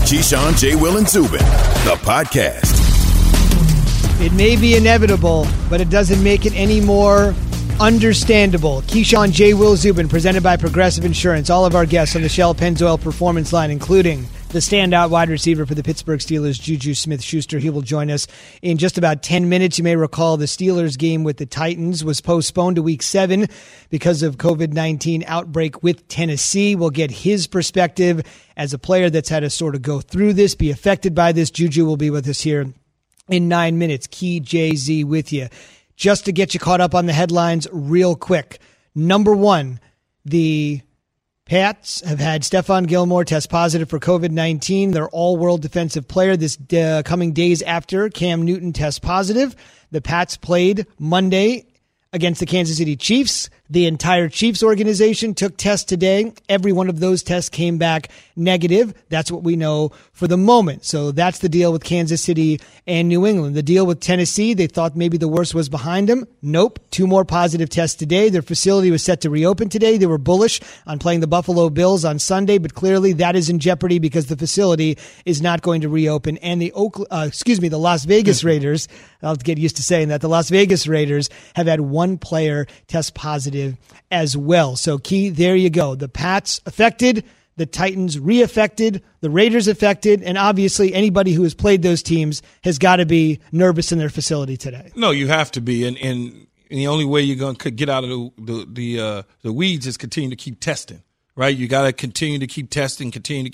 Keyshawn, J. Will, and Zubin, the podcast. It may be inevitable, but it doesn't make it any more understandable. Keyshawn, J. Will, Zubin, presented by Progressive Insurance. All of our guests on the Shell Pennzoil Performance Line, including the standout wide receiver for the Pittsburgh Steelers, Juju Smith-Schuster. He will join us in just about 10 minutes. You may recall the Steelers game with the Titans was postponed to Week 7 because of COVID-19 outbreak with Tennessee. We'll get his perspective as a player that's had to sort of go through this, be affected by this. Juju will be with us here in 9 minutes. Key Jay-Z with you. Just to get you caught up on the headlines real quick. Number one, the Pats have had Stephon Gilmore test positive for COVID-19. Their all-world defensive player this coming days after Cam Newton tests positive. The Pats played Monday against the Kansas City Chiefs. The entire Chiefs organization took tests today. Every one of those tests came back negative. That's what we know for the moment. So that's the deal with Kansas City and New England. The deal with Tennessee, they thought maybe the worst was behind them. Nope. 2 more positive tests today. Their facility was set to reopen today. They were bullish on playing the Buffalo Bills on Sunday, but clearly that is in jeopardy because the facility is not going to reopen. And the Las Vegas Raiders, I'll get used to saying that, the Las Vegas Raiders have had 1 player test positive as well. So, Key, there you go. The Pats affected, the Titans re-affected, the Raiders affected, and obviously anybody who has played those teams has got to be nervous in their facility today. No, you have to be, and the only way you're going to get out of the weeds is continue to keep testing, right? You got to continue to keep testing,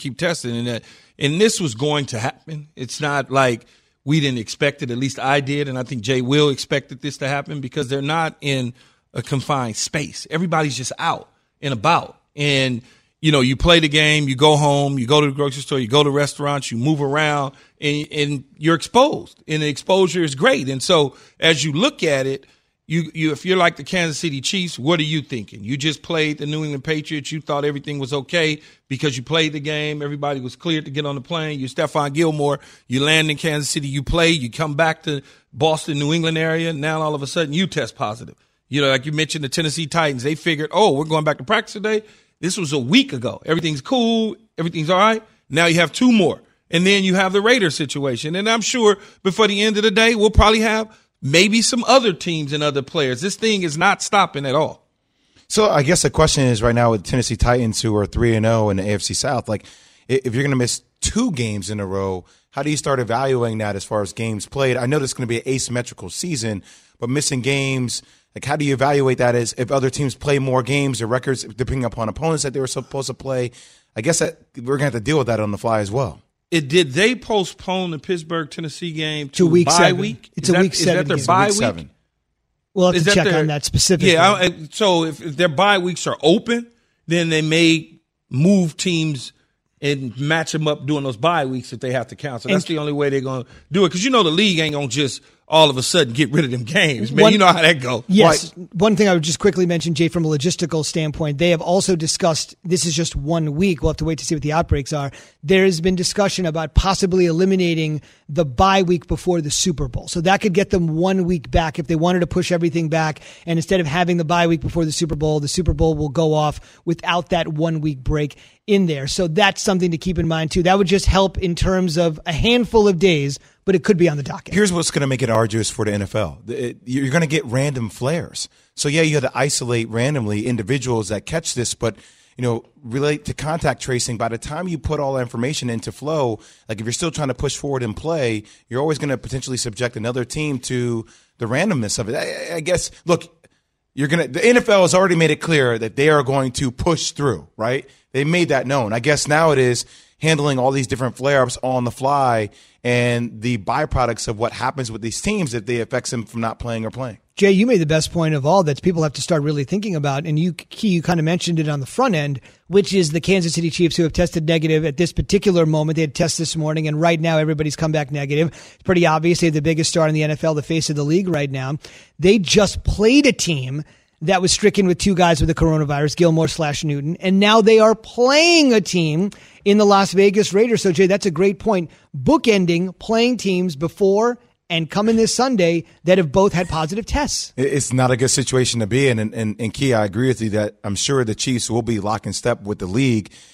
and this was going to happen. It's not like we didn't expect it. At least I did, and I think Jay Will expected this to happen because they're not in a confined space. Everybody's just out and about. And, you know, you play the game, you go home, you go to the grocery store, you go to restaurants, you move around, and you're exposed. And the exposure is great. And so as you look at it, you if you're like the Kansas City Chiefs, what are you thinking? You just played the New England Patriots. You thought everything was okay because you played the game. Everybody was cleared to get on the plane. You're Stephon Gilmore. You land in Kansas City. You play. You come back to Boston, New England area. Now all of a sudden you test positive. You know, like you mentioned, the Tennessee Titans, they figured, we're going back to practice today. This was a week ago. Everything's cool. Everything's all right. Now you have 2 more. And then you have the Raiders situation. And I'm sure before the end of the day, we'll probably have maybe some other teams and other players. This thing is not stopping at all. So I guess the question is right now with Tennessee Titans, who are 3-0 in the AFC South, like if you're going to miss 2 games in a row, how do you start evaluating that as far as games played? I know this is going to be an asymmetrical season, but missing games – like, how do you evaluate that as if other teams play more games or records depending upon opponents that they were supposed to play? I guess that we're going to have to deal with that on the fly as well. Did they postpone the Pittsburgh-Tennessee game to week bye 7? Week? It's a Week 7 Is that their game. bye week week? 7. We'll have to check on that specifically. Yeah, so if their bye weeks are open, then they may move teams and match them up during those bye weeks if they have to cancel. That's the only way they're going to do it because, you know, the league ain't going to just all of a sudden get rid of them games. Man, you know how that goes. Yes. Right. One thing I would just quickly mention, Jay, from a logistical standpoint, they have also discussed, this is just 1 week. We'll have to wait to see what the outbreaks are. There has been discussion about possibly eliminating the bye week before the Super Bowl. So that could get them 1 week back if they wanted to push everything back. And instead of having the bye week before the Super Bowl will go off without that 1 week break in there. So that's something to keep in mind, too. That would just help in terms of a handful of days, but it could be on the docket. Here's what's going to make it arduous for the NFL. You're going to get random flares. So, yeah, you have to isolate randomly individuals that catch this, but, you know, relate to contact tracing. By the time you put all that information into flow, like if you're still trying to push forward and play, you're always going to potentially subject another team to the randomness of it. I guess, look, the NFL has already made it clear that they are going to push through, right? They made that known. I guess now it is handling all these different flare-ups on the fly and the byproducts of what happens with these teams if they affects them from not playing or playing. Jay, you made the best point of all that people have to start really thinking about, and you kind of mentioned it on the front end, which is the Kansas City Chiefs who have tested negative at this particular moment. They had tests this morning, and right now everybody's come back negative. It's pretty obvious they have the biggest star in the NFL, the face of the league right now. They just played a team that was stricken with 2 guys with the coronavirus, Gilmore/Newton, and now they are playing a team in the Las Vegas Raiders. So, Jay, that's a great point. Bookending playing teams before and coming this Sunday that have both had positive tests. It's not a good situation to be in. And Key, I agree with you that I'm sure the Chiefs will be lock in step with the league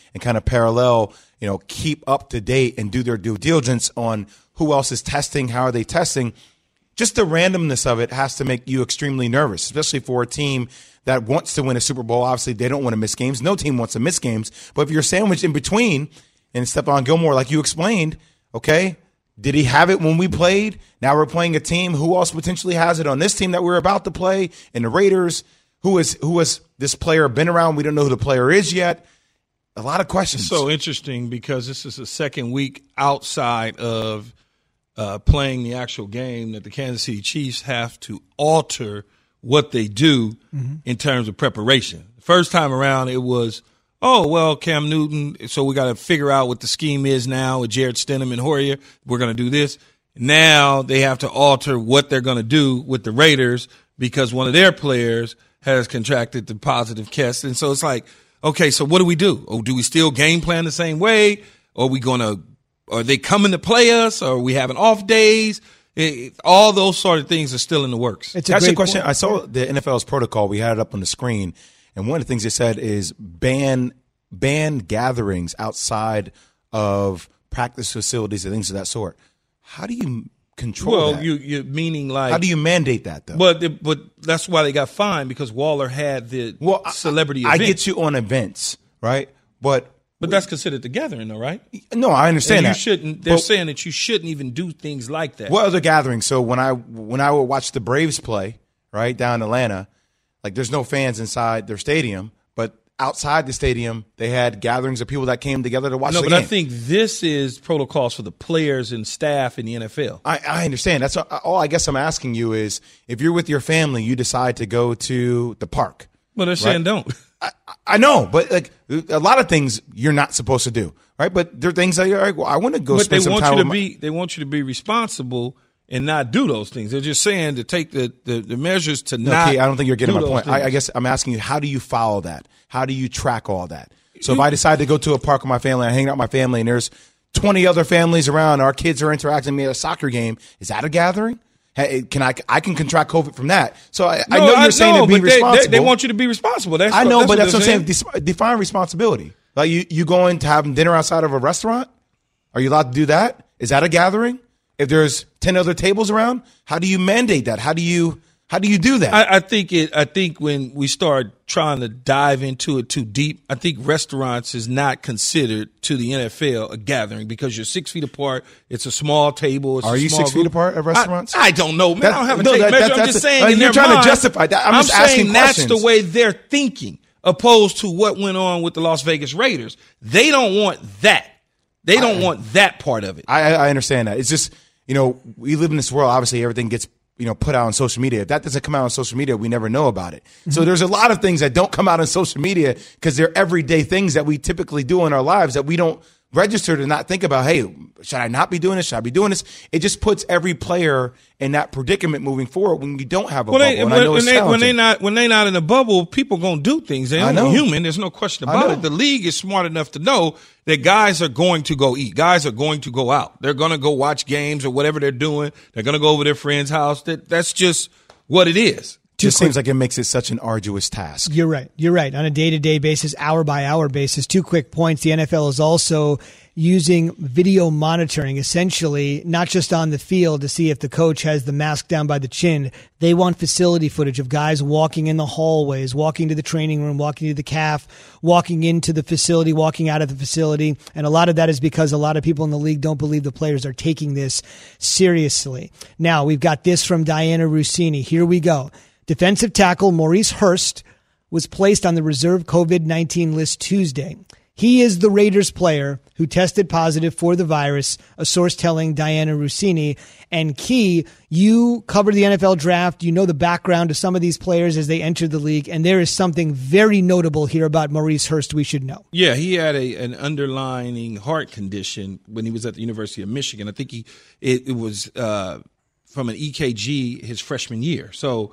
and kind of parallel, keep up to date and do their due diligence on who else is testing, how are they testing. Just the randomness of it has to make you extremely nervous, especially for a team that wants to win a Super Bowl. Obviously, they don't want to miss games. No team wants to miss games. But if you're sandwiched in between, and Stephon Gilmore, like you explained, okay, did he have it when we played? Now we're playing a team. Who else potentially has it on this team that we're about to play? And the Raiders, who has this player been around? We don't know who the player is yet. A lot of questions. So interesting because this is the second week outside of playing the actual game that the Kansas City Chiefs have to alter what they do in terms of preparation. The first time around, it was, Cam Newton, so we got to figure out what the scheme is now with Jarrett Stidham and Hoyer. We're going to do this. Now they have to alter what they're going to do with the Raiders because one of their players has contracted the positive test. And so it's like, okay, so what do we do? Oh, do we still game plan the same way? Are they coming to play us? Or are we having off days? All those sort of things are still in the works. It's a great question. I saw the NFL's protocol. We had it up on the screen. And one of the things they said is ban gatherings outside of practice facilities and things of that sort. How do you control that? Well, you're meaning like – how do you mandate that, though? But that's why they got fined because Waller had the celebrity event. I get you on events, right? But that's considered the gathering, though, right? No, I understand that. They're saying that you shouldn't even do things like that. What other gatherings? So when I would watch the Braves play, right, down in Atlanta, like there's no fans inside their stadium, but outside the stadium, they had gatherings of people that came together to watch the game. No, but I think this is protocols for the players and staff in the NFL. I understand. That's all I guess I'm asking you is if you're with your family, you decide to go to the park. Well, they're saying don't. I know, but like a lot of things you're not supposed to do, right? But there are things that you're like, well, I want to go spend some time They want you to be responsible and not do those things. They're just saying to take the measures to not. Okay, I don't think you're getting my point. I guess I'm asking you, how do you follow that? How do you track all that? So if I decide to go to a park with my family, I hang out with my family, and there's 20 other families around, our kids are interacting with me at a soccer game, is that a gathering? Hey, I can contract COVID from that. So I know you're saying to be responsible. They want you to be responsible. I know, but that's what I'm saying. Define responsibility. Like you going to have dinner outside of a restaurant? Are you allowed to do that? Is that a gathering? If there's 10 other tables around, how do you mandate that? How do you do that? I think when we start trying to dive into it too deep, I think restaurants is not considered to the NFL a gathering because you're 6 feet apart. It's a small table. Are you 6 feet apart at restaurants? I don't know, man. I don't have a tape measure. I'm just saying. You're trying to justify that. I'm just asking saying questions. That's the way they're thinking, opposed to what went on with the Las Vegas Raiders. They don't want that. They don't want that part of it. I understand that. It's just, we live in this world. Obviously, everything gets put out on social media. If that doesn't come out on social media, we never know about it. Mm-hmm. So there's a lot of things that don't come out on social media because they're everyday things that we typically do in our lives that we don't register to not think about, hey, should I not be doing this? Should I be doing this? It just puts every player in that predicament moving forward when you don't have a bubble. When they're not in a bubble, people going to do things. They're human. There's no question about it. The league is smart enough to know that guys are going to go eat. Guys are going to go out. They're going to go watch games or whatever they're doing. They're going to go over their friend's house. That's just what it is. Just seems like it makes it such an arduous task. You're right. On a day-to-day basis, hour-by-hour basis. 2 quick points. The NFL is also using video monitoring, essentially, not just on the field to see if the coach has the mask down by the chin. They want facility footage of guys walking in the hallways, walking to the training room, walking to the calf, walking into the facility, walking out of the facility. And a lot of that is because a lot of people in the league don't believe the players are taking this seriously. Now, we've got this from Diana Russini. Here we go. Defensive tackle Maurice Hurst was placed on the reserve COVID-19 list Tuesday. He is the Raiders player who tested positive for the virus, a source telling Diana Russini. And Key, you covered the NFL draft. You know the background of some of these players as they entered the league. And there is something very notable here about Maurice Hurst we should know. Yeah, he had an underlying heart condition when he was at the University of Michigan. I think it was from an EKG his freshman year. So,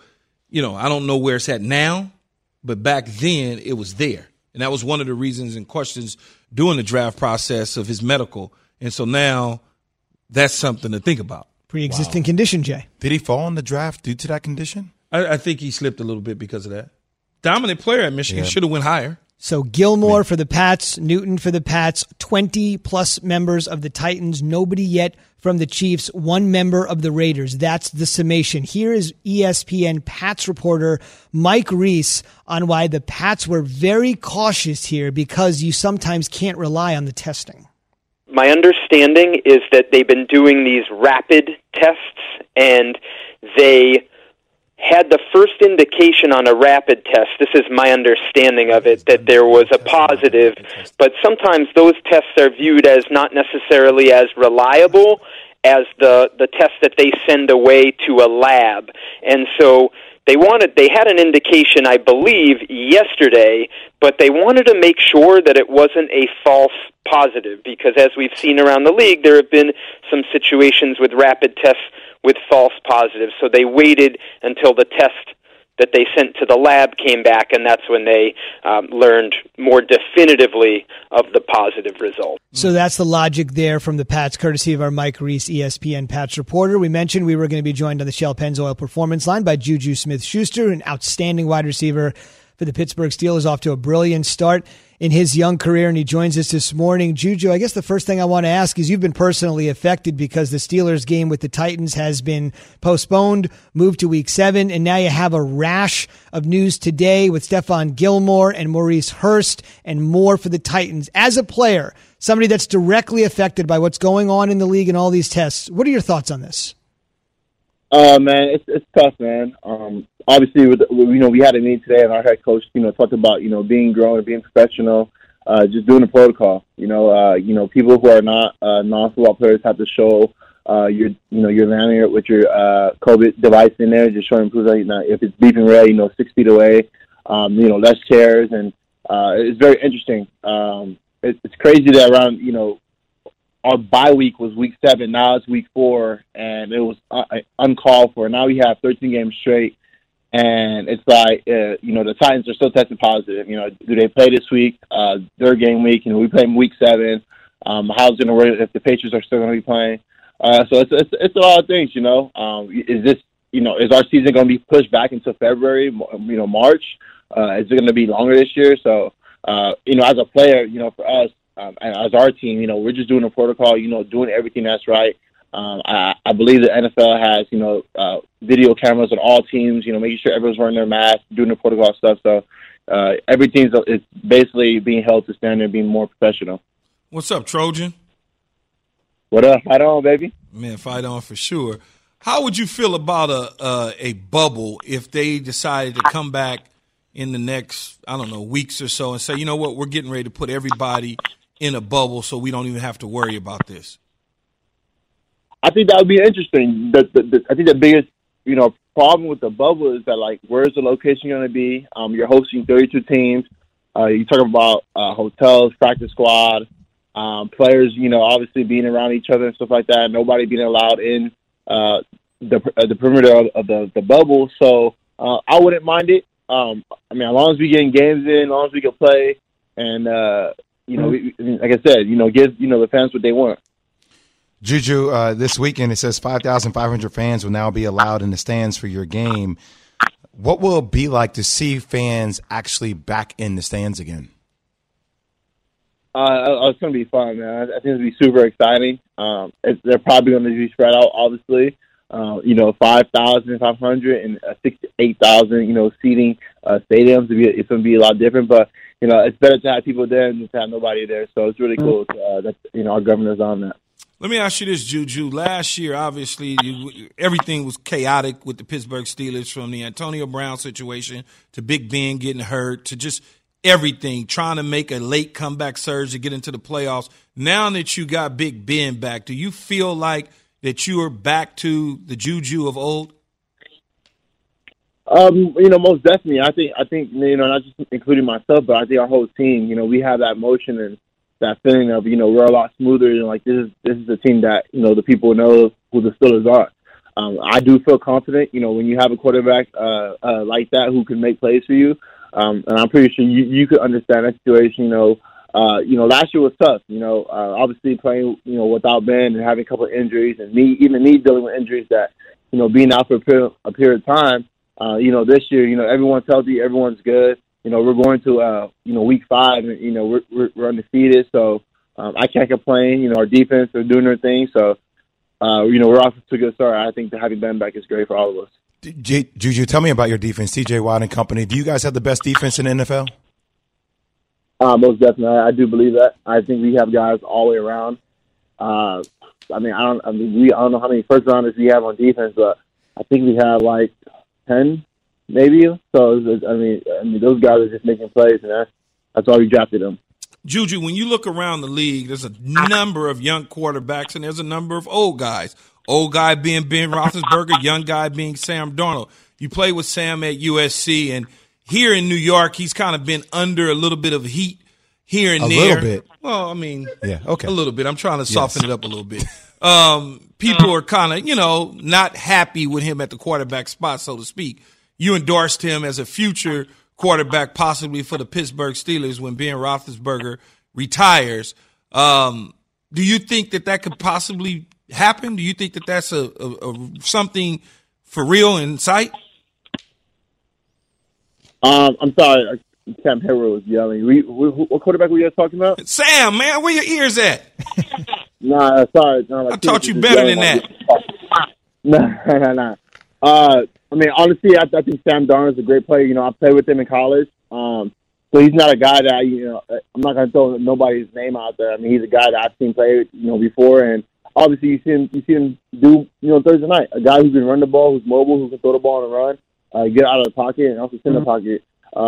I don't know where it's at now, but back then it was there. And that was one of the reasons and questions during the draft process of his medical. And so now that's something to think about. Pre-existing condition, Jay. Did he fall in the draft due to that condition? I think he slipped a little bit because of that. Dominant player at Michigan, should have went higher. So Gilmore for the Pats, Newton for the Pats, 20-plus members of the Titans, nobody yet from the Chiefs, one member of the Raiders. That's the summation. Here is ESPN Pats reporter Mike Reese on why the Pats were very cautious here because you sometimes can't rely on the testing. My understanding is that they've been doing these rapid tests, and they had the first indication on a rapid test, this is my understanding of it, that there was a positive, but sometimes those tests are viewed as not necessarily as reliable as the test that they send away to a lab. And so they had an indication, I believe, yesterday, but they wanted to make sure that it wasn't a false positive, because as we've seen around the league, there have been some situations with rapid tests with false positives. So they waited until the test that they sent to the lab came back, and that's when they learned more definitively of the positive result. So that's the logic there from the Pats, courtesy of our Mike Reese, ESPN Pats reporter. We mentioned we were going to be joined on the Shell Pennzoil Performance Line by Juju Smith-Schuster, an outstanding wide receiver for the Pittsburgh Steelers, off to a brilliant start in his young career, and he joins us this morning. Juju, I guess the first thing I want to ask is you've been personally affected because the Steelers game with the Titans has been postponed, moved to Week 7, and now you have a rash of news today with Stephon Gilmore and Maurice Hurst and more for the Titans. As a player, somebody that's directly affected by what's going on in the league and all these tests, what are your thoughts on this? Man, it's tough, man. Obviously, we had a meeting today, and our head coach, talked about, being grown and being professional, just doing the protocol. People who are not non-football players have to show your lanyard with your COVID device in there, just showing proof that if it's beeping red, 6 feet away, less chairs, and it's very interesting. It's crazy that around our bye week was Week 7. Now it's Week 4, and it was uncalled for. Now we have 13 games straight, and it's like, the Titans are still testing positive. Do they play this week, their game week? We play them Week 7. How's it going to work if the Patriots are still going to be playing? So it's a lot of things, Is this, is our season going to be pushed back into February, March? Is it going to be longer this year? So, as a player, for us, as our team, we're just doing the protocol, doing everything that's right. I believe the NFL has, video cameras on all teams, making sure everyone's wearing their mask, doing the protocol stuff. So everything's it's basically being held to standard, being more professional. What's up, Trojan? What up? Fight on, baby. Man, fight on for sure. How would you feel about a bubble if they decided to come back in the next, weeks or so and say, you know what, we're getting ready to put everybody in a bubble so we don't even have to worry about this? I think that would be interesting. I think the biggest, problem with the bubble is that, where's the location going to be? You're hosting 32 teams. You're talking about hotels, practice squad, players, obviously being around each other and stuff like that. Nobody being allowed in the perimeter of the bubble. So I wouldn't mind it. As long as we getting games in, as long as we can play, and like I said, give the fans what they want. Juju, this weekend it says 5,500 fans will now be allowed in the stands for your game. What will it be like to see fans actually back in the stands again? It's going to be fun, man. I think it'll be super exciting. They're probably going to be spread out, obviously. 5,500 and 68,000, seating stadiums. It's going to be a lot different, but it's better to have people there than to have nobody there. So it's really cool that our governor's on that. Let me ask you this, Juju. Last year, obviously, everything was chaotic with the Pittsburgh Steelers, from the Antonio Brown situation to Big Ben getting hurt to just everything, trying to make a late comeback surge to get into the playoffs. Now that you got Big Ben back, do you feel like that you are back to the Juju of old? Most definitely. I think not just including myself, but I think our whole team, we have that motion and that feeling of, we're a lot smoother, and this is a team that, the people know who the Steelers are. I do feel confident, when you have a quarterback like that who can make plays for you. And I'm pretty sure you could understand that situation. Last year was tough. Obviously playing, without Ben and having a couple of injuries, and me dealing with injuries that, being out for a period of time. This year, everyone's healthy, everyone's good. we're going to week 5, and we're undefeated. So I can't complain. Our defense are doing their thing. So we're off to a good start. I think having Ben back is great for all of us. Juju, tell me about your defense, TJ Watt and company. Do you guys have the best defense in the NFL? Most definitely, I do believe that. I think we have guys all the way around. I don't know how many first rounders we have on defense, but I think we have like 10, maybe. So those guys are just making plays, and that's why we drafted them. Juju, when you look around the league, there's a number of young quarterbacks and there's a number of old guys. Old guy being Ben Roethlisberger, young guy being Sam Darnold. You play with Sam at USC, and here in New York, he's kind of been under a little bit of heat here and there. A little bit. Well, I mean, yeah, okay. A little bit. I'm trying to soften it up a little bit. People are kind of, not happy with him at the quarterback spot, so to speak. You endorsed him as a future quarterback, possibly for the Pittsburgh Steelers when Ben Roethlisberger retires. Do you think that could possibly happen? Do you think that that's a something for real in sight? I'm sorry. Sam Harrow was yelling. What quarterback were you guys talking about? Sam, man, where your ears at? Nah, sorry. No, I taught you better than that. Nah. Honestly, I think Sam Darnold is a great player. I played with him in college. So he's not a guy that, I'm not going to throw nobody's name out there. He's a guy that I've seen play, before. And obviously you see him do, Thursday night. A guy who can run the ball, who's mobile, who can throw the ball on the run, get out of the pocket, and also sit in the pocket.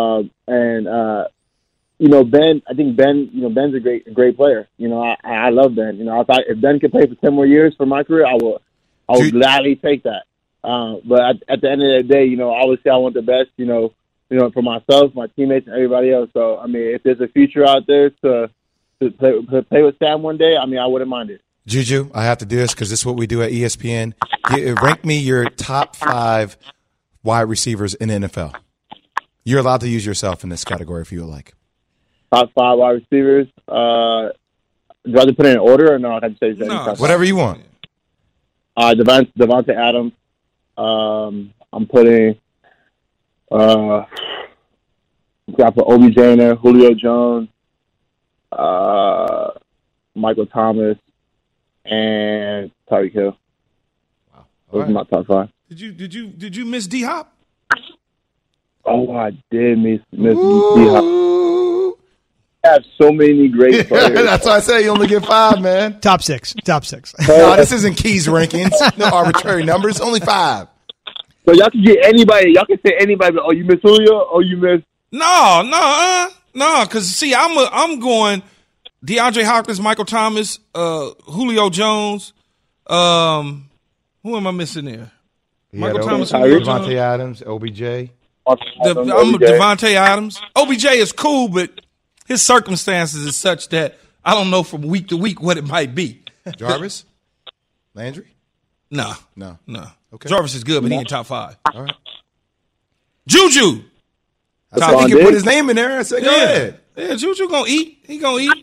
Ben, I think Ben's a great player. I love Ben. If Ben could play for 10 more years for my career, I would gladly take that. But at the end of the day, obviously I want the best, for myself, my teammates, and everybody else. So, if there's a future out there to play with Sam one day, I wouldn't mind it. Juju, I have to do this because this is what we do at ESPN. Rank me your top 5 wide receivers in the NFL. You're allowed to use yourself in this category if you would like. Top 5 wide receivers. Do I have to put it in order or no? I can say whatever you want. Devontae Adams. I'm putting got for OBJ in there, Julio Jones, Michael Thomas, and Tyreek Hill. Wow. Those are my top 5. Did you miss D-Hop? Oh, I did miss D-Hop. I have so many great players. That's why I say you only get 5, man. Top six. No, this isn't Keys rankings. No arbitrary numbers. Only 5. So y'all can get anybody. Y'all can say anybody. But, you miss Julio? Oh, you miss? No. Because see, I'm going DeAndre Hopkins, Michael Thomas, Julio Jones. Who am I missing there? Michael Thomas, Devontae Adams, OBJ. I'm Devontae Adams. OBJ is cool, but his circumstances is such that I don't know from week to week what it might be. Jarvis? Landry? No. Okay. Jarvis is good, but he ain't top 5. All right. Juju. I think he put his name in there. I said, go ahead. Yeah, Juju gonna eat. He gonna eat.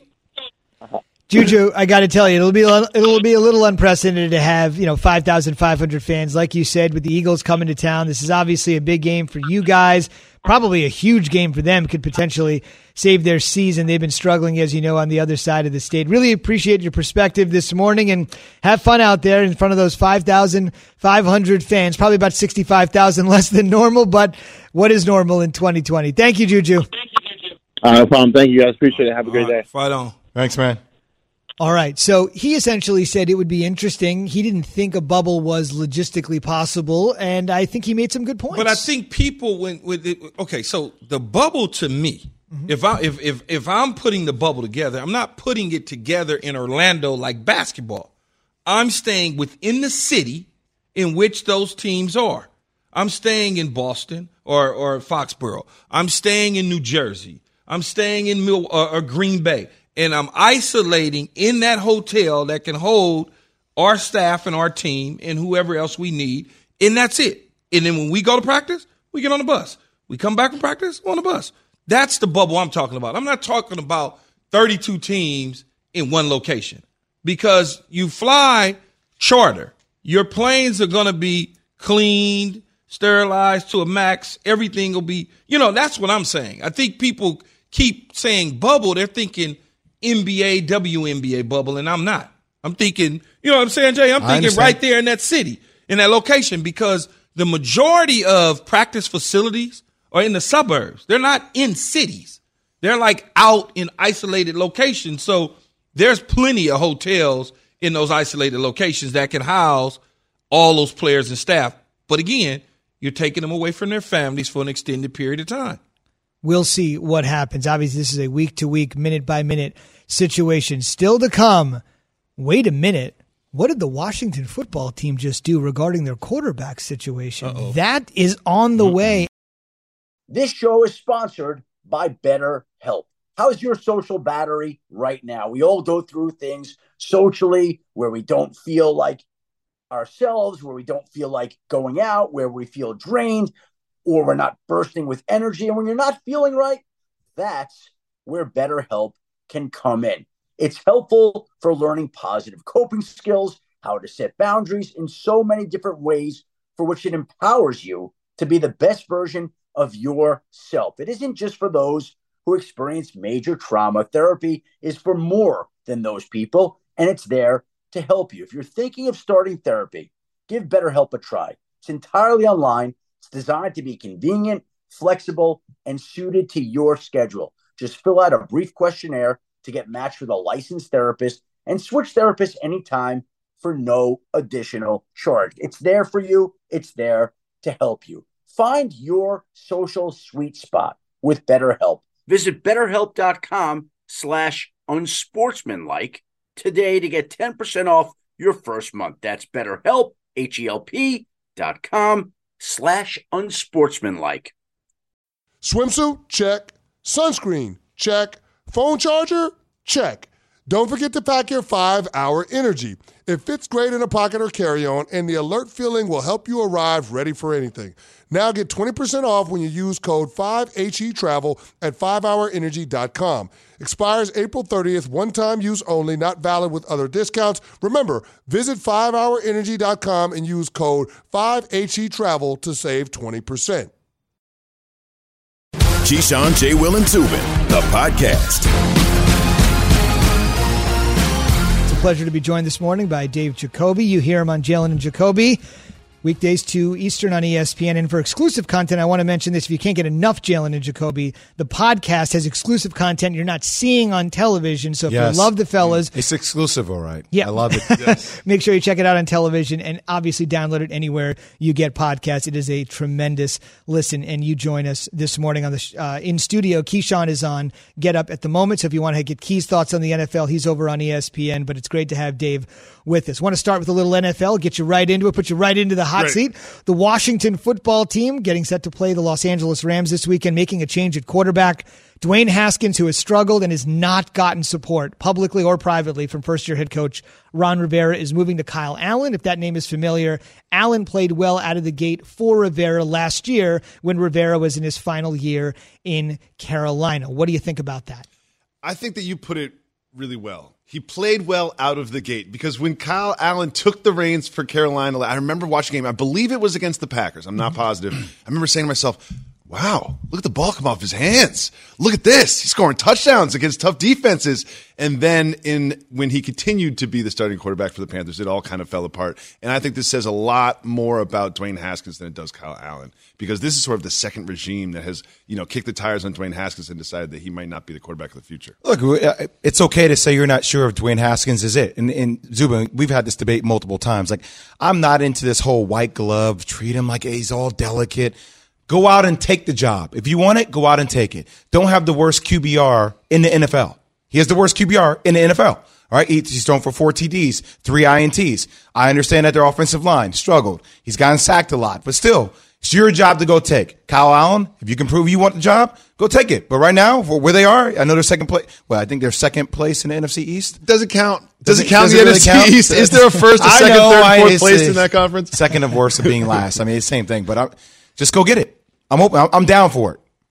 Juju, I got to tell you, it'll be a little unprecedented to have 5,500 fans, like you said, with the Eagles coming to town. This is obviously a big game for you guys. Probably a huge game for them. Could potentially save their season. They've been struggling, as you know, on the other side of the state. Really appreciate your perspective this morning, and have fun out there in front of those 5,500 fans. Probably about 65,000 less than normal, but what is normal in 2020? Thank you, Juju. No problem. Thank you, guys. Appreciate it. Have a great day. Fight on. Thanks, man. All right. So he essentially said it would be interesting. He didn't think a bubble was logistically possible, and I think he made some good points. But I think people so the bubble to me, if I'm putting the bubble together, I'm not putting it together in Orlando like basketball. I'm staying within the city in which those teams are. I'm staying in Boston or Foxborough. I'm staying in New Jersey. I'm staying in Green Bay. And I'm isolating in that hotel that can hold our staff and our team and whoever else we need, and that's it. And then when we go to practice, we get on the bus. We come back from practice, we're on the bus. That's the bubble I'm talking about. I'm not talking about 32 teams in one location, because you fly charter. Your planes are going to be cleaned. sterilized to a max. Everything will be, that's what I'm saying. I think people keep saying bubble. They're thinking NBA, WNBA bubble, and I'm not. I'm thinking, you know what I'm saying, Jay? I'm thinking right there in that city, in that location, because the majority of practice facilities are in the suburbs. They're not in cities. They're like out in isolated locations. So there's plenty of hotels in those isolated locations that can house all those players and staff. But again, you're taking them away from their families for an extended period of time. We'll see what happens. Obviously, this is a week-to-week, minute-by-minute situation. Still to come. Wait a minute. What did the Washington football team just do regarding their quarterback situation? Uh-oh. That is on the way. This show is sponsored by BetterHelp. How's your social battery right now? We all go through things socially where we don't feel like ourselves, where we don't feel like going out, where we feel drained, or we're not bursting with energy. And when you're not feeling right, that's where BetterHelp can come in. It's helpful for learning positive coping skills, how to set boundaries in so many different ways for which it empowers you to be the best version of yourself. It isn't just for those who experience major trauma. Therapy is for more than those people, and it's there to help you. If you're thinking of starting therapy, give BetterHelp a try. It's entirely online. It's designed to be convenient, flexible, and suited to your schedule. Just fill out a brief questionnaire to get matched with a licensed therapist and switch therapists anytime for no additional charge. It's there for you. It's there to help you. Find your social sweet spot with BetterHelp. Visit BetterHelp.com/unsportsmanlike today to get 10% off your first month. That's BetterHelp, HELP.com/unsportsmanlike. Swimsuit? Check. Sunscreen? Check. Phone charger? Check. Don't forget to pack your 5-Hour Energy. It fits great in a pocket or carry-on, and the alert feeling will help you arrive ready for anything. Now get 20% off when you use code 5HETRAVEL at 5hourenergy.com. Expires April 30th, one-time use only, not valid with other discounts. Remember, visit 5hourenergy.com and use code 5HETRAVEL to save 20%. Keyshawn, J. Will, and Zubin, the podcast. It's a pleasure to be joined this morning by Dave Jacoby. You hear him on Jalen and Jacoby, weekdays 2 Eastern on ESPN. And for exclusive content, I want to mention this. If you can't get enough Jalen and Jacoby, the podcast has exclusive content you're not seeing on television. So if you love the fellas. It's exclusive, all right. Yeah. I love it. Yes. Make sure you check it out on television and obviously download it anywhere you get podcasts. It is a tremendous listen. And you join us this morning on the in studio. Keyshawn is on Get Up at the moment. So if you want to get Key's thoughts on the NFL, he's over on ESPN. But it's great to have Dave with us. Want to start with a little NFL, get you right into it, put you right into the hot seat. The Washington football team getting set to play the Los Angeles Rams this weekend, making a change at quarterback. Dwayne Haskins, who has struggled and has not gotten support publicly or privately from first-year head coach Ron Rivera, is moving to Kyle Allen. If that name is familiar, Allen played well out of the gate for Rivera last year when Rivera was in his final year in Carolina. What do you think about that? I think that you put it really well. He played well out of the gate because when Kyle Allen took the reins for Carolina, I remember watching a game. I believe it was against the Packers. I'm not positive. I remember saying to myself, wow, look at the ball come off his hands. Look at this. He's scoring touchdowns against tough defenses. And then when he continued to be the starting quarterback for the Panthers, it all kind of fell apart. And I think this says a lot more about Dwayne Haskins than it does Kyle Allen, because this is sort of the second regime that has, kicked the tires on Dwayne Haskins and decided that he might not be the quarterback of the future. Look, it's okay to say you're not sure if Dwayne Haskins is it. And Zubin, we've had this debate multiple times. Like, I'm not into this whole white glove, treat him like he's all delicate. Go out and take the job. If you want it, go out and take it. Don't have the worst QBR in the NFL. He has the worst QBR in the NFL. All right, he's thrown for 4 TDs, 3 INTs. I understand that their offensive line struggled. He's gotten sacked a lot, but still, it's your job to go take. Kyle Allen, if you can prove you want the job, go take it. But right now, for where they are, I know they're second place. Well, I think they're second place in the NFC East. Doesn't count. Does it count in the NFC really East? Is there a first, a second, third, fourth place in that conference? Second of worst of being last. I mean, it's the same thing. But just go get it. I'm open. I'm down for it.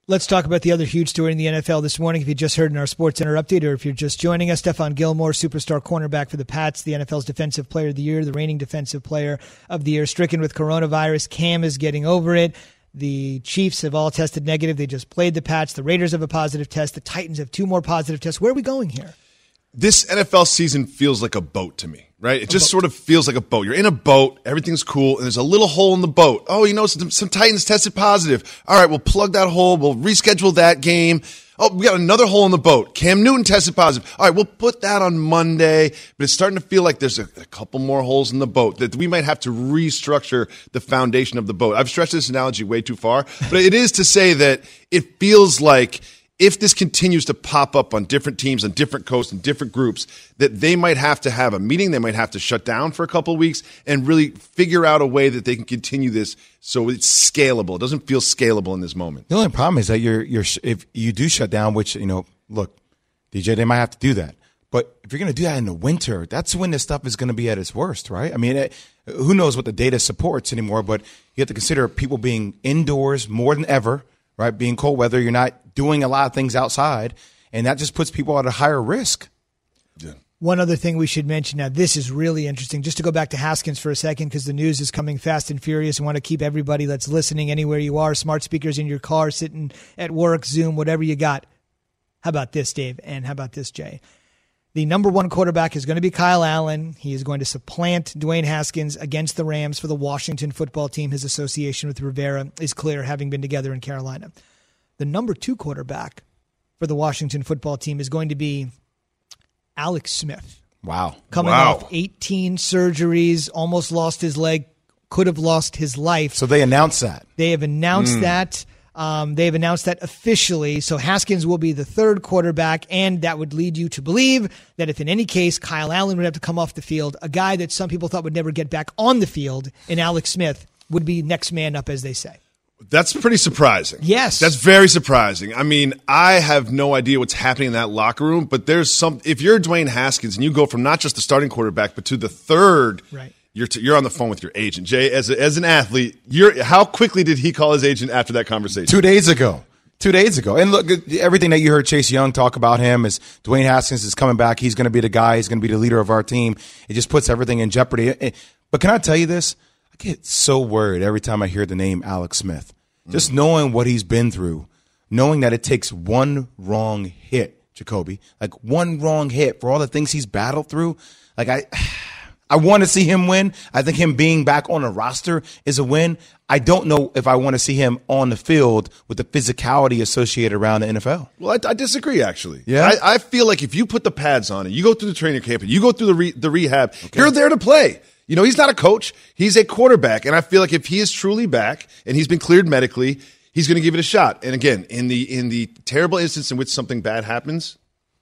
Let's talk about the other huge story in the NFL this morning. If you just heard in our Sports Center update, or if you're just joining us, Stephon Gilmore, superstar cornerback for the Pats, the NFL's Defensive Player of the Year, the reigning Defensive Player of the Year, stricken with coronavirus. Cam is getting over it. The Chiefs have all tested negative. They just played the Pats. The Raiders have a positive test. The Titans have 2 more positive tests. Where are we going here? This NFL season feels like a boat to me, right? It just sort of feels like a boat. You're in a boat, everything's cool, and there's a little hole in the boat. Oh, some Titans tested positive. All right, we'll plug that hole. We'll reschedule that game. Oh, we got another hole in the boat. Cam Newton tested positive. All right, we'll put that on Monday. But it's starting to feel like there's a couple more holes in the boat, that we might have to restructure the foundation of the boat. I've stretched this analogy way too far, but it is to say that it feels like if this continues to pop up on different teams, on different coasts, and different groups, that they might have to have a meeting, they might have to shut down for a couple of weeks and really figure out a way that they can continue this so it's scalable. It doesn't feel scalable in this moment. The only problem is that if you do shut down, which, look, DJ, they might have to do that. But if you're going to do that in the winter, that's when this stuff is going to be at its worst, right? I mean, who knows what the data supports anymore, but you have to consider people being indoors more than ever, right? Being cold weather, you're not doing a lot of things outside, and that just puts people at a higher risk. Yeah. One other thing we should mention, now this is really interesting, just to go back to Haskins for a second, because the news is coming fast and furious. I want to keep everybody that's listening anywhere you are, smart speakers in your car, sitting at work, Zoom, whatever you got. How about this, Dave? And how about this, Jay? The number 1 quarterback is going to be Kyle Allen. He is going to supplant Dwayne Haskins against the Rams for the Washington football team. His association with Rivera is clear, having been together in Carolina. The number 2 quarterback for the Washington football team is going to be Alex Smith. Wow. Coming off 18 surgeries, almost lost his leg, could have lost his life. So they announced that. They have announced that. They have announced that officially. So Haskins will be the 3rd quarterback, and that would lead you to believe that if in any case Kyle Allen would have to come off the field, a guy that some people thought would never get back on the field in Alex Smith would be next man up, as they say. That's pretty surprising. Yes. That's very surprising. I mean, I have no idea what's happening in that locker room, but if you're Dwayne Haskins and you go from not just the starting quarterback, but to the 3rd, right. You're on the phone with your agent. Jay, as an athlete, how quickly did he call his agent after that conversation? 2 days ago. 2 days ago. And look, everything that you heard Chase Young talk about him is Dwayne Haskins is coming back. He's going to be the guy. He's going to be the leader of our team. It just puts everything in jeopardy. But can I tell you this? I get so worried every time I hear the name Alex Smith. Just knowing what he's been through, knowing that it takes one wrong hit, Jacoby, like one wrong hit for all the things he's battled through. Like I want to see him win. I think him being back on a roster is a win. I don't know if I want to see him on the field with the physicality associated around the NFL. Well, I disagree, actually. Yeah? I feel like if you put the pads on and you go through the training camp and you go through the rehab, you're there to play. He's not a coach. He's a quarterback. And I feel like if he is truly back and he's been cleared medically, he's going to give it a shot. And again, in the terrible instance in which something bad happens,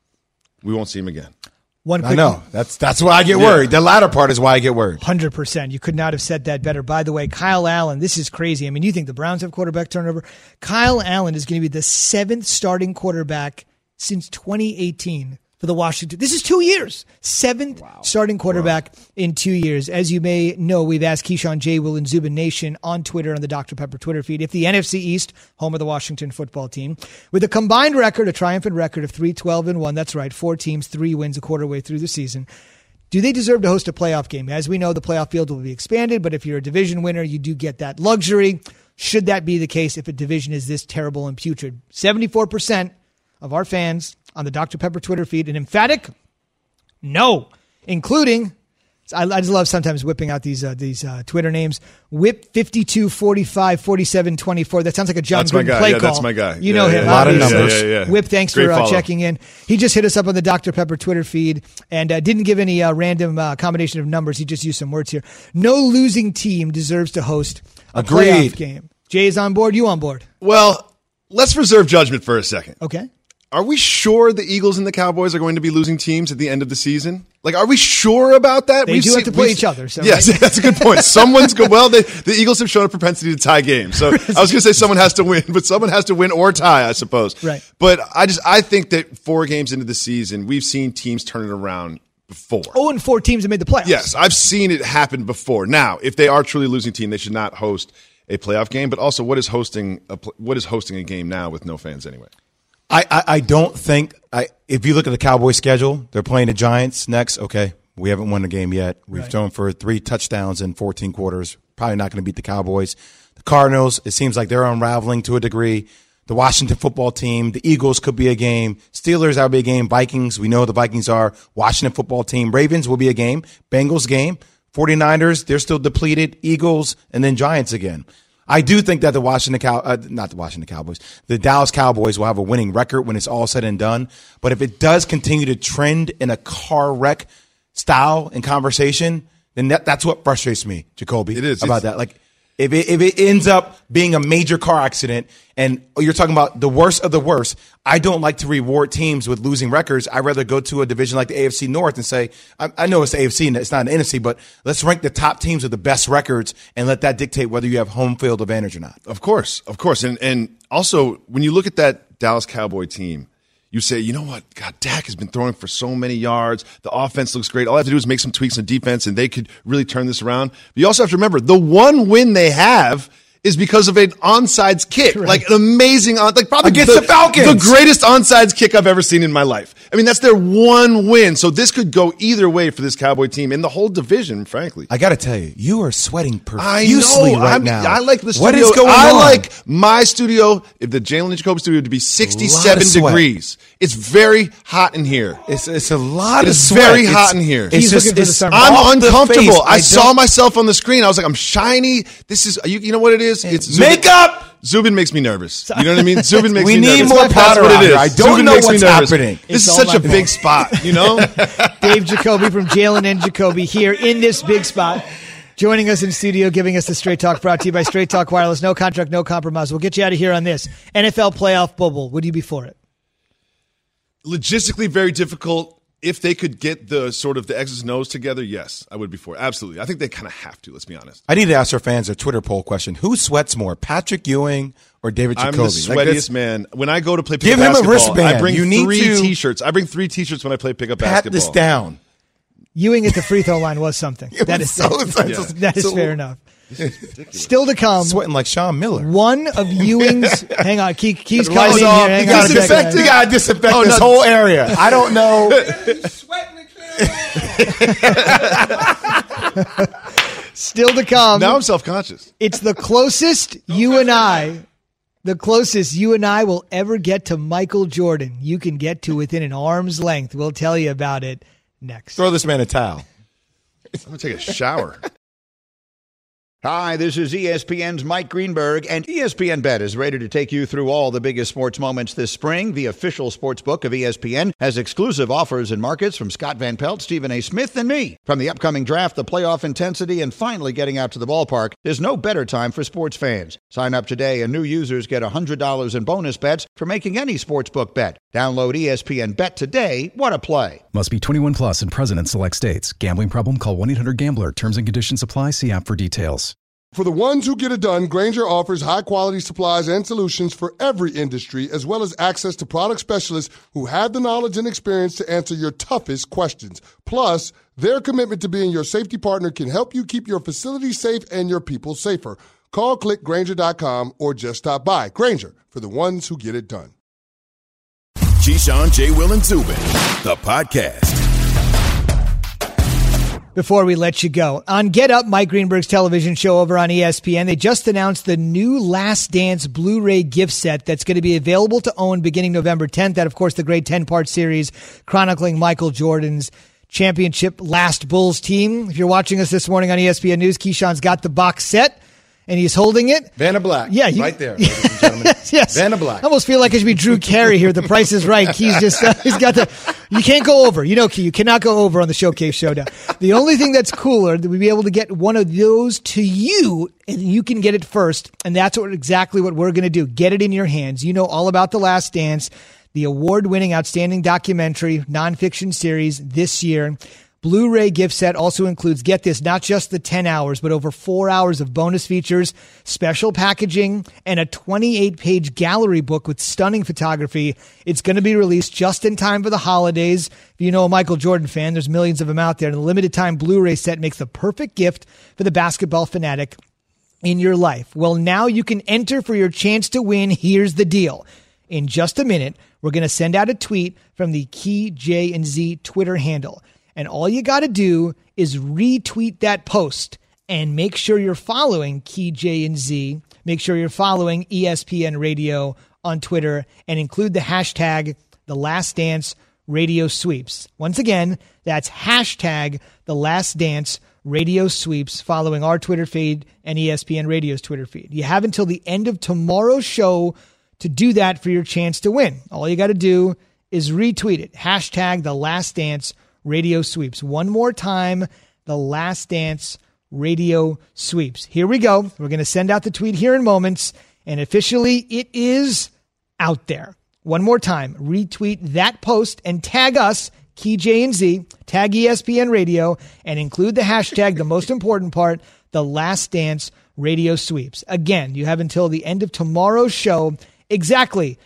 we won't see him again. I know. That's why I get worried. The latter part is why I get worried. 100%. You could not have said that better. By the way, Kyle Allen, this is crazy. I mean, you think the Browns have quarterback turnover? Kyle Allen is going to be the 7th starting quarterback since 2018 for the Washington. This is 2 years. 7th starting quarterback in 2 years. As you may know, we've asked Keyshawn, J. Will, and Zubin Nation on Twitter, on the Dr. Pepper Twitter feed, if the NFC East, home of the Washington football team, with a combined record, a triumphant record of 3-12-1, that's right, 4 teams, 3 wins a quarter way through the season, do they deserve to host a playoff game? As we know, the playoff field will be expanded, but if you're a division winner, you do get that luxury. Should that be the case if a division is this terrible and putrid? 74% of our fans on the Dr. Pepper Twitter feed, an emphatic no, including, I just love sometimes whipping out these Twitter names, Whip 52 45 47 24. That sounds like a John Gruden play call. That's my guy. You know him. A lot of numbers. Yeah. Whip, thanks Great for checking in. He just hit us up on the Dr. Pepper Twitter feed and didn't give any random combination of numbers. He just used some words here. No losing team deserves to host a playoff game. Jay is on board. You on board? Well, let's reserve judgment for a second. Okay. Are we sure the Eagles and the Cowboys are going to be losing teams at the end of the season? Like, are we sure about that? They do have to play each other. So yes, right? That's a good point. Someone's good. Well, the Eagles have shown a propensity to tie games. So I was going to say someone has to win, but someone has to win or tie, I suppose. Right. But I think that 4 games into the season, we've seen teams turn it around before. 0-4 teams have made the playoffs. Yes, I've seen it happen before. Now, if they are truly a losing team, they should not host a playoff game, but also what is hosting a game now with no fans anyway? I don't think if you look at the Cowboys schedule, they're playing the Giants next. Okay, we haven't won a game yet. We've thrown for 3 touchdowns in 14 quarters. Probably not going to beat the Cowboys. The Cardinals, it seems like they're unraveling to a degree. The Washington football team, the Eagles could be a game. Steelers, that would be a game. Vikings, we know who the Vikings are. Washington football team. Ravens will be a game. Bengals game. 49ers, they're still depleted. Eagles, and then Giants again. I do think that the Dallas Cowboys will have a winning record when it's all said and done. But if it does continue to trend in a car wreck style and conversation, then that's what frustrates me, Jacoby, about that. Like, if it ends up being a major car accident and you're talking about the worst of the worst, I don't like to reward teams with losing records. I'd rather go to a division like the AFC North and say, I know it's the AFC and it's not an NFC, but let's rank the top teams with the best records and let that dictate whether you have home field advantage or not. Of course. And also, when you look at that Dallas Cowboy team, you say, you know what? God, Dak has been throwing for so many yards. The offense looks great. All I have to do is make some tweaks on defense, and they could really turn this around. But you also have to remember, the one win they have is because of an onside kick. Right. Like an amazing, probably against the Falcons. The greatest onside kick I've ever seen in my life. I mean, that's their one win. So this could go either way for this Cowboy team and the whole division, frankly. I got to tell you, you are sweating profusely right now. I like the studio. What is going on? I like my studio, if the Jalen and Jacoby studio, to be 67 degrees. It's very hot in here. It's a lot of sweat. It's very hot in here. I'm uncomfortable. I saw myself on the screen. I was like, I'm shiny. This is, you know what it is? It's makeup. Zubin makes me nervous. You know what I mean? Zubin makes me nervous. We need more powder. That's what it is. I don't know what's happening. This is such a big spot, you know? Dave Jacoby from Jalen and Jacoby here in this big spot. Joining us in studio, giving us the Straight Talk, brought to you by Straight Talk Wireless. No contract, no compromise. We'll get you out of here on this. NFL playoff bubble. Would you be for it? Logistically very difficult. If they could get the sort of the X's and O's together, yes, I would be for it. Absolutely. I think they kind of have to, let's be honest. I need to ask our fans a Twitter poll question. Who sweats more, Patrick Ewing or David Jacoby? I'm the sweatiest man. When I go to play pickup basketball, give him a wristband. I bring you need 3 to T-shirts. I bring 3 T-shirts when I play pickup basketball. Pat this down. Ewing at the free throw line was something. That is fair enough. Still to come. Sweating like Sean Miller. One of Ewing's. Hang on, Keith's coming in here. Hang on you got to disinfect this whole area. I don't know. Still to come. Now I'm self-conscious. It's the closest you and I will ever get to Michael Jordan. You can get to within an arm's length. We'll tell you about it next. Throw this man a towel. I'm going to take a shower. Hi, this is ESPN's Mike Greenberg, and ESPN Bet is ready to take you through all the biggest sports moments this spring. The official sports book of ESPN has exclusive offers and markets from Scott Van Pelt, Stephen A. Smith, and me. From the upcoming draft, the playoff intensity, and finally getting out to the ballpark, there's no better time for sports fans. Sign up today, and new users get $100 in bonus bets for making any sportsbook bet. Download ESPN Bet today. What a play. Must be 21 plus and present in select states. Gambling problem? Call 1-800-GAMBLER. Terms and conditions apply. See app for details. For the ones who get it done, Grainger offers high-quality supplies and solutions for every industry, as well as access to product specialists who have the knowledge and experience to answer your toughest questions. Plus, their commitment to being your safety partner can help you keep your facility safe and your people safer. Call, click Grainger.com, or just stop by. Grainger, for the ones who get it done. Keyshawn, J. Will, and Zubin, the podcast. Before we let you go, on Get Up, Mike Greenberg's television show over on ESPN, they just announced the new Last Dance Blu-ray gift set that's going to be available to own beginning November 10th. That, of course, the great 10-part series chronicling Michael Jordan's championship last Bulls team. If you're watching us this morning on ESPN News, Keyshawn's got the box set, and he's holding it. Vanna Black. Yeah, right there, ladies and gentlemen. Yes. Vanna Black. I almost feel like it should be Drew Carey here. The Price is Right. He's just, he's got you can't go over. You know, Key, you cannot go over on the Showcase Showdown. The only thing that's cooler, that we'd be able to get one of those to you, and you can get it first. And that's exactly what we're going to do. Get it in your hands. You know all about The Last Dance, the award-winning outstanding documentary, nonfiction series this year. Blu-ray gift set also includes, get this, not just the 10 hours, but over 4 hours of bonus features, special packaging, and a 28-page gallery book with stunning photography. It's going to be released just in time for the holidays. If you know a Michael Jordan fan, there's millions of them out there. And the limited-time Blu-ray set makes the perfect gift for the basketball fanatic. in your life? Well, now you can enter for your chance to win. Here's the deal. In just a minute, we're going to send out a tweet from the Key J and Z Twitter handle. And all you got to do is retweet that post and make sure you're following Key J and Z. Make sure you're following ESPN Radio on Twitter and include the hashtag The Last Dance Radio Sweeps. Once again, that's hashtag The Last Dance Radio Sweeps, following our Twitter feed and ESPN Radio's Twitter feed. You have until the end of tomorrow's show to do that for your chance to win. All you got to do is retweet it. Hashtag The Last Dance Radio Sweeps. One more time, The Last Dance Radio Sweeps. Here we go. We're going to send out the tweet here in moments, and officially it is out there. One more time, retweet that post and tag us, Key J and Z, tag ESPN Radio, and include the hashtag, the most important part, The Last Dance Radio Sweeps. Again, you have until the end of tomorrow's show, exactly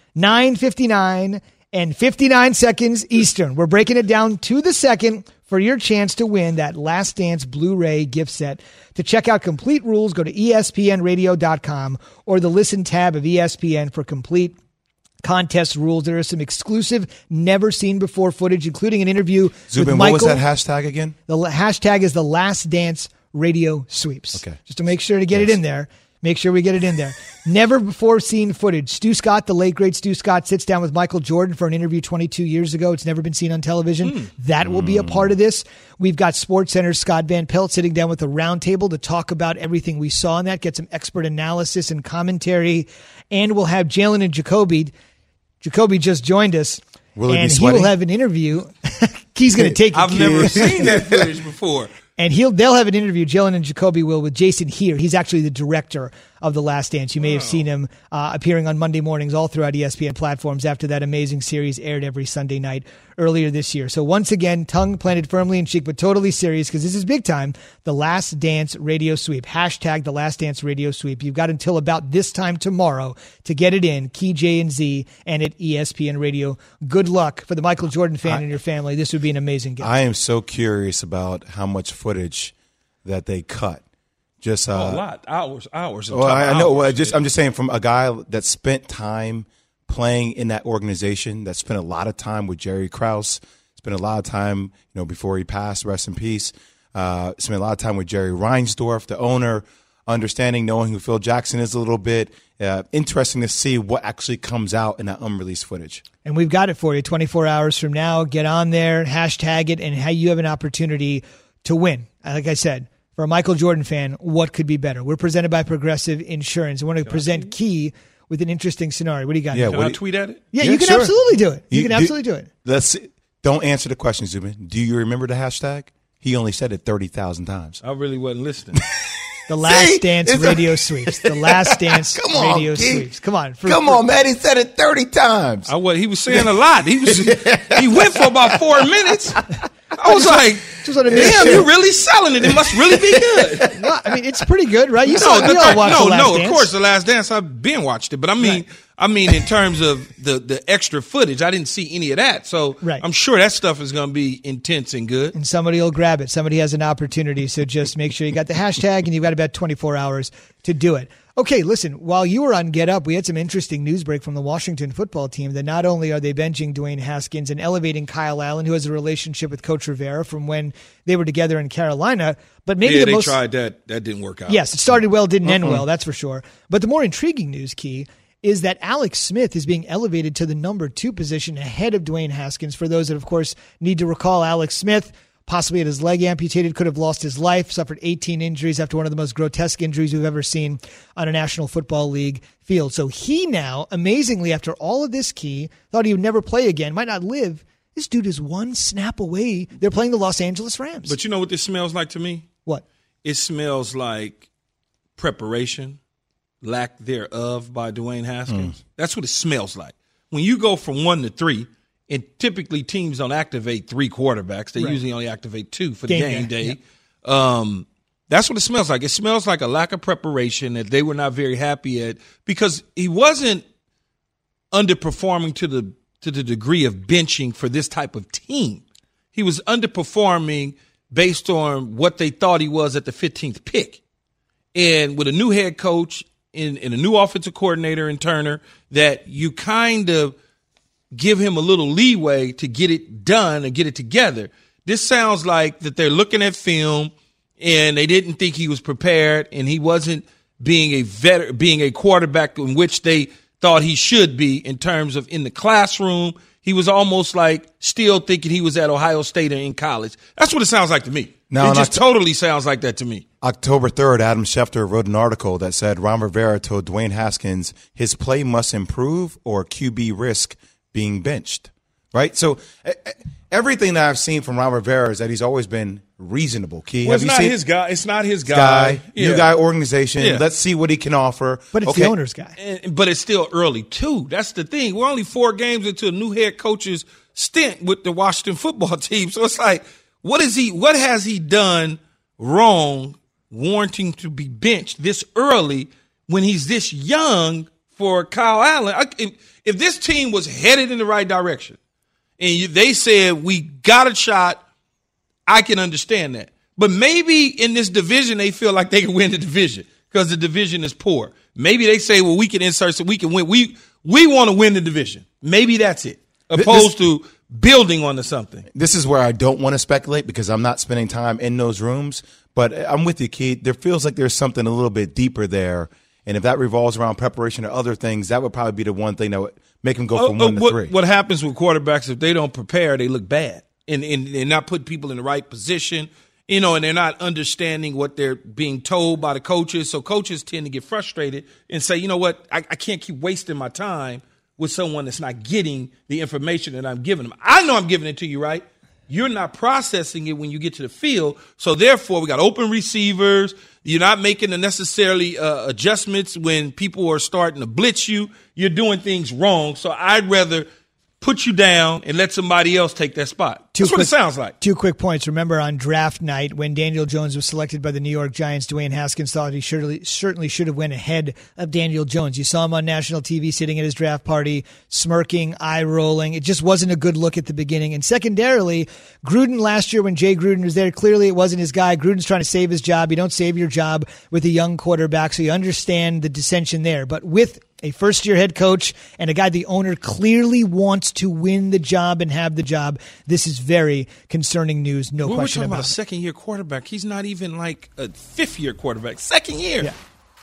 9:59 and 59 seconds Eastern. We're breaking it down to the second for your chance to win that Last Dance Blu-ray gift set. To check out complete rules, go to espnradio.com or the Listen tab of ESPN for complete contest rules. There are some exclusive, never-seen-before footage, including an interview Zubin, with Michael. what was that hashtag again? The hashtag is The Last Dance Radio Sweeps. Okay. Just to make sure to get it in there. Make sure we get it in there. Never before seen footage. Stu Scott, the late great Stu Scott, sits down with Michael Jordan for an interview 22 years ago. It's never been seen on television. That will be a part of this. We've got SportsCenter's Scott Van Pelt sitting down with a roundtable to talk about everything we saw in that, get some expert analysis and commentary. And we'll have Jalen and Jacoby. Jacoby just joined us. Will he be and he sweating? will have an interview. He's going to take it. I've never seen that footage before. And they'll have an interview, Jalen and Jacoby will, with Jason Heer. He's actually the director of The Last Dance. You may have seen him appearing on Monday mornings all throughout ESPN platforms after that amazing series aired every Sunday night earlier this year. So once again, tongue planted firmly in cheek, but totally serious because this is big time. The Last Dance Radio Sweep. Hashtag The Last Dance Radio Sweep. You've got until about this time tomorrow to get it in. Key J and Z and at ESPN Radio. Good luck for the Michael Jordan fan and your family. This would be an amazing gift. I am so curious about how much footage that they cut. Just a lot, hours. Well, I know. Well, I'm just saying, from a guy that spent time playing in that organization, that spent a lot of time with Jerry Krause, spent a lot of time, before he passed, rest in peace. Spent a lot of time with Jerry Reinsdorf, the owner, understanding, knowing who Phil Jackson is a little bit. Interesting to see what actually comes out in that unreleased footage. And we've got it for you 24 hours from now. Get on there, hashtag it, and how you have an opportunity to win. Like I said, for a Michael Jordan fan, what could be better? We're presented by Progressive Insurance. I want to present Key with an interesting scenario. What do you got? Can I tweet at it? Yeah, you can sure. absolutely do it. You can absolutely do it. Don't answer the question, Zubin. Do you remember the hashtag? He only said it 30,000 times. I really wasn't listening. The Last Dance Radio Sweeps. The Last Dance Radio Sweeps. Come on. Come on, man. He said it 30 times. He was saying a lot. He went for about 4 minutes. I was like, damn, you're really selling it. It must really be good. Well, I mean, it's pretty good, right? You all watched The Last Dance. Of course, The Last Dance. I've been watched it, but I mean, in terms of the extra footage, I didn't see any of that. So I'm sure that stuff is going to be intense and good. And somebody will grab it. Somebody has an opportunity. So just make sure you got the hashtag and you've got about 24 hours to do it. Okay, listen, while you were on Get Up, we had some interesting news break from the Washington football team that not only are they benching Dwayne Haskins and elevating Kyle Allen, who has a relationship with Coach Rivera from when they were together in Carolina, but maybe they tried that. That didn't work out. Yes, it started well, didn't end well, that's for sure. But the more intriguing news, Key, is that Alex Smith is being elevated to the number 2 position ahead of Dwayne Haskins. For those that, of course, need to recall, Alex Smith possibly had his leg amputated, could have lost his life, suffered 18 injuries after one of the most grotesque injuries we've ever seen on a National Football League field. So he now, amazingly, after all of this, Key, thought he would never play again, might not live. This dude is one snap away. They're playing the Los Angeles Rams. But you know what this smells like to me? What? It smells like preparation, lack thereof by Dwayne Haskins. That's what it smells like. When you go from 1 to 3, and typically teams don't activate 3 quarterbacks. They usually only activate 2 for the game day. Yeah. That's what it smells like. It smells like a lack of preparation that they were not very happy at because he wasn't underperforming to the degree of benching for this type of team. He was underperforming based on what they thought he was at the 15th pick. and with a new head coach and a new offensive coordinator in Turner, that you kind of give him a little leeway to get it done and get it together. This sounds like that they're looking at film and they didn't think he was prepared and he wasn't being a quarterback in which they thought he should be in terms of in the classroom. He was almost like still thinking he was at Ohio State or in college. That's what it sounds like to me. It just totally sounds like that to me. October 3rd, Adam Schefter wrote an article that said Ron Rivera told Dwayne Haskins his play must improve or QB risk being benched, right? So everything that I've seen from Ron Rivera is that he's always been reasonable. Key, well, it's not his guy. It's not his guy. New guy organization. Yeah. Let's see what he can offer. But it's the owner's guy. But it's still early, too. That's the thing. We're only 4 games into a new head coach's stint with the Washington football team. So it's like, what has he done wrong warranting to be benched this early when he's this young for Kyle Allen? If this team was headed in the right direction and they said we got a shot, I can understand that. But maybe in this division they feel like they can win the division because the division is poor. Maybe they say, well, we can insert so we can win. We want to win the division. Maybe that's it, opposed to building onto something. This is where I don't want to speculate because I'm not spending time in those rooms. But I'm with you, Keith. There feels like there's something a little bit deeper there. And if that revolves around preparation or other things, that would probably be the one thing that would make them go from 1 to 3. What happens with quarterbacks, if they don't prepare, they look bad. And not put people in the right position, and they're not understanding what they're being told by the coaches. So coaches tend to get frustrated and say, you know what, I can't keep wasting my time with someone that's not getting the information that I'm giving them. I know I'm giving it to you, right? You're not processing it when you get to the field. So therefore, we got open receivers. You're not making the necessarily adjustments when people are starting to blitz you. You're doing things wrong. So I'd rather put you down and let somebody else take that spot. That's what it sounds like. 2 quick points. Remember on draft night when Daniel Jones was selected by the New York Giants, Dwayne Haskins thought he certainly should have went ahead of Daniel Jones. You saw him on national TV sitting at his draft party, smirking, eye-rolling. It just wasn't a good look at the beginning. And secondarily, Gruden last year when Jay Gruden was there, clearly it wasn't his guy. Gruden's trying to save his job. You don't save your job with a young quarterback, so you understand the dissension there. But with a first-year head coach and a guy the owner clearly wants to win the job and have the job, this is very concerning news, no question about it. We're talking about a second-year quarterback. He's not even like a fifth-year quarterback. Second year. Yeah.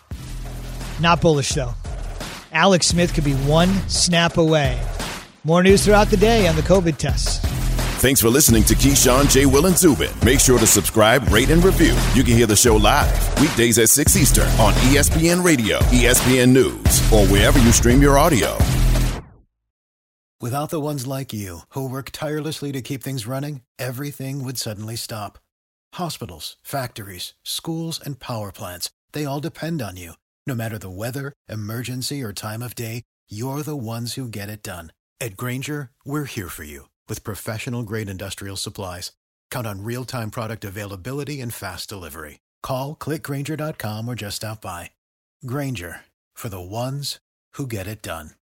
Not bullish, though. Alex Smith could be one snap away. More news throughout the day on the COVID tests. Thanks for listening to Keyshawn, J. Will, and Zubin. Make sure to subscribe, rate, and review. You can hear the show live weekdays at 6 Eastern on ESPN Radio, ESPN News, or wherever you stream your audio. Without the ones like you, who work tirelessly to keep things running, everything would suddenly stop. Hospitals, factories, schools, and power plants, they all depend on you. No matter the weather, emergency, or time of day, you're the ones who get it done. At Grainger, we're here for you with professional-grade industrial supplies. Count on real-time product availability and fast delivery. Call, click Grainger.com, or just stop by. Grainger, for the ones who get it done.